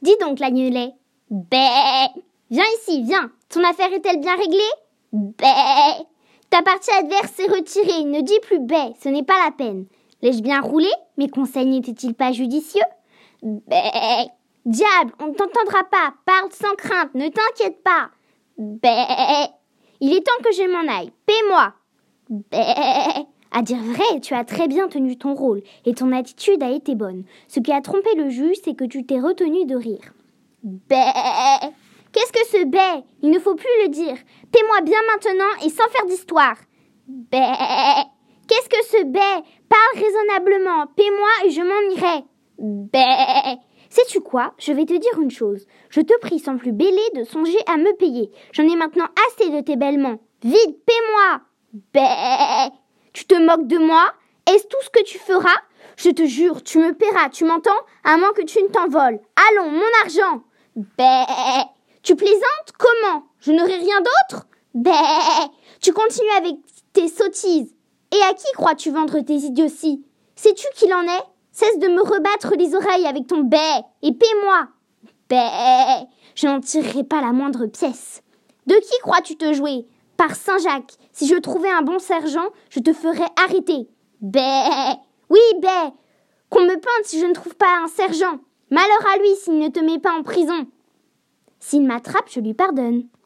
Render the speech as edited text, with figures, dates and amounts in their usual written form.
Dis donc, l'agnelet. Bé. Viens ici, viens. Ton affaire est-elle bien réglée? Bé. Ta partie adverse est retirée. Ne dis plus bé, ce n'est pas la peine. L'ai-je bien roulé? Mes conseils n'étaient-ils pas judicieux? Bé. Diable, on ne t'entendra pas. Parle sans crainte, ne t'inquiète pas. Bé. Il est temps que je m'en aille. Paie-moi. Bé. À dire vrai, tu as très bien tenu ton rôle et ton attitude a été bonne. Ce qui a trompé le juge, c'est que tu t'es retenu de rire. Bé. Qu'est-ce que ce bé? Il ne faut plus le dire. Paie-moi bien maintenant et sans faire d'histoire. Bé. Qu'est-ce que ce bé? Parle raisonnablement. Paie-moi et je m'en irai. Bé. Sais-tu quoi? Je vais te dire une chose. Je te prie sans plus bêler de songer à me payer. J'en ai maintenant assez de tes bêlements. Vite, paie-moi. Bé. Tu te moques de moi? Est-ce tout ce que tu feras? Je te jure, tu me paieras, tu m'entends? À moins que tu ne t'envoles. Allons, mon argent. Bé. Tu plaisantes? Comment? Je n'aurai rien d'autre? Bé. Tu continues avec tes sottises. Et à qui crois-tu vendre tes idioties? Sais-tu qu'il en est? Cesse de me rebattre les oreilles avec ton bé et paie-moi. Bé. Je n'en tirerai pas la moindre pièce. De qui crois-tu te jouer? Par Saint-Jacques, si je trouvais un bon sergent, je te ferais arrêter. Bé. Oui, bé. Qu'on me pende si je ne trouve pas un sergent. Malheur à lui s'il ne te met pas en prison. S'il m'attrape, je lui pardonne.